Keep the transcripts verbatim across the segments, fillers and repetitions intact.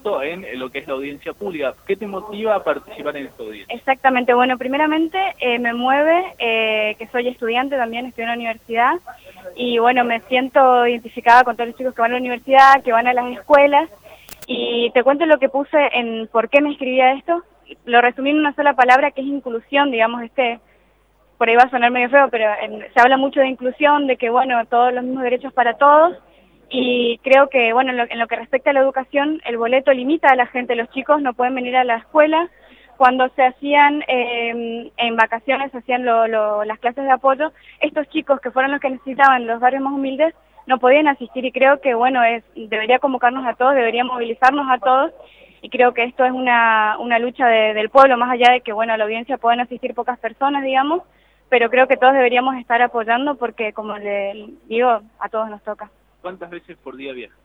justo en lo que es la audiencia pública. ¿Qué te motiva a participar en esta audiencia? Exactamente, bueno, primeramente eh, me mueve eh, que soy estudiante también, estoy en la universidad, y bueno, me siento identificada con todos los chicos que van a la universidad, que van a las escuelas, y te cuento lo que puse en por qué me inscribí a esto. Lo resumí en una sola palabra, que es inclusión, digamos, este... por ahí va a sonar medio feo, pero en, se habla mucho de inclusión, de que, bueno, todos los mismos derechos para todos, y creo que, bueno, en lo, en lo que respecta a la educación, el boleto limita a la gente, los chicos no pueden venir a la escuela. Cuando se hacían eh, en vacaciones, se hacían lo, lo, las clases de apoyo, estos chicos que fueron los que necesitaban los barrios más humildes, no podían asistir, y creo que, bueno, es debería convocarnos a todos, debería movilizarnos a todos, y creo que esto es una, una lucha de, del pueblo, más allá de que, bueno, a la audiencia pueden asistir pocas personas, digamos, pero creo que todos deberíamos estar apoyando porque, como le digo, a todos nos toca. ¿Cuántas veces por día viajas?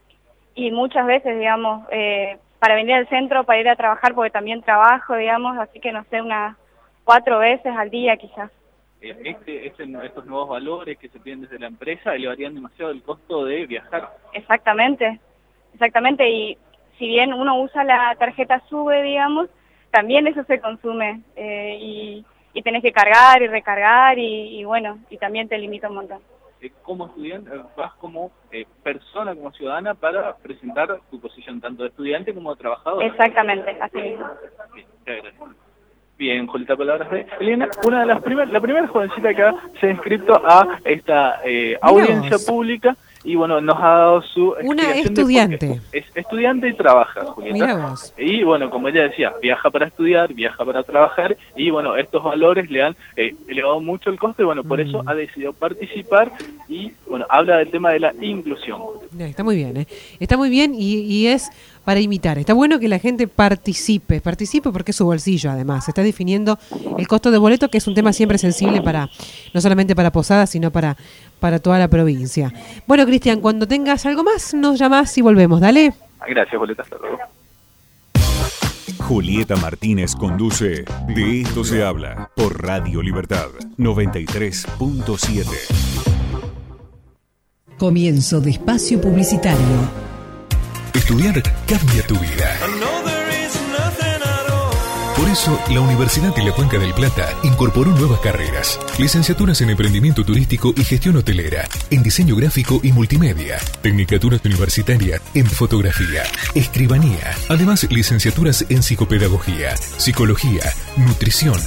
Y muchas veces, digamos, eh, para venir al centro, para ir a trabajar, porque también trabajo, digamos, así que no sé, unas cuatro veces al día quizás. Este, este, estos nuevos valores que se piden desde la empresa elevarían demasiado el costo de viajar. Exactamente, exactamente, y si bien uno usa la tarjeta SUBE, digamos, también eso se consume, eh, y... y tenés que cargar y recargar y, y bueno, y también te limita un montón. Como estudiante, vas como eh, persona, como ciudadana, para presentar tu posición, tanto de estudiante como de trabajador. Exactamente, así mismo. Bien, gracias. Bien, Julita, palabras de Elena. Una de las primeras, la primera jovencita que se ha inscrito a esta eh, audiencia pública, y bueno, nos ha dado su una estudiante. Es estudiante y trabaja, Julieta. Mira vos. Y bueno, como ella decía, viaja para estudiar, viaja para trabajar, y bueno, estos valores le han eh, elevado mucho el costo, y bueno, por mm. eso ha decidido participar, y bueno, habla del tema de la inclusión. Está muy bien, ¿eh? Está muy bien, y, y es para imitar. Está bueno que la gente participe, participe porque es su bolsillo, además. Se está definiendo el costo de boleto, que es un tema siempre sensible para, no solamente para Posadas, sino para, para toda la provincia. Bueno, Cristian, cuando tengas algo más, nos llamás y volvemos. Dale. Gracias, Julieta. Hasta luego. Julieta Martínez conduce De Esto Se Habla por Radio Libertad noventa y tres punto siete. Comienzo de espacio publicitario. Estudiar cambia tu vida. Por eso, la Universidad de la Cuenca del Plata incorporó nuevas carreras. Licenciaturas en Emprendimiento Turístico y Gestión Hotelera, en Diseño Gráfico y Multimedia, Tecnicaturas Universitarias en Fotografía, Escribanía. Además, licenciaturas en Psicopedagogía, Psicología, Nutrición,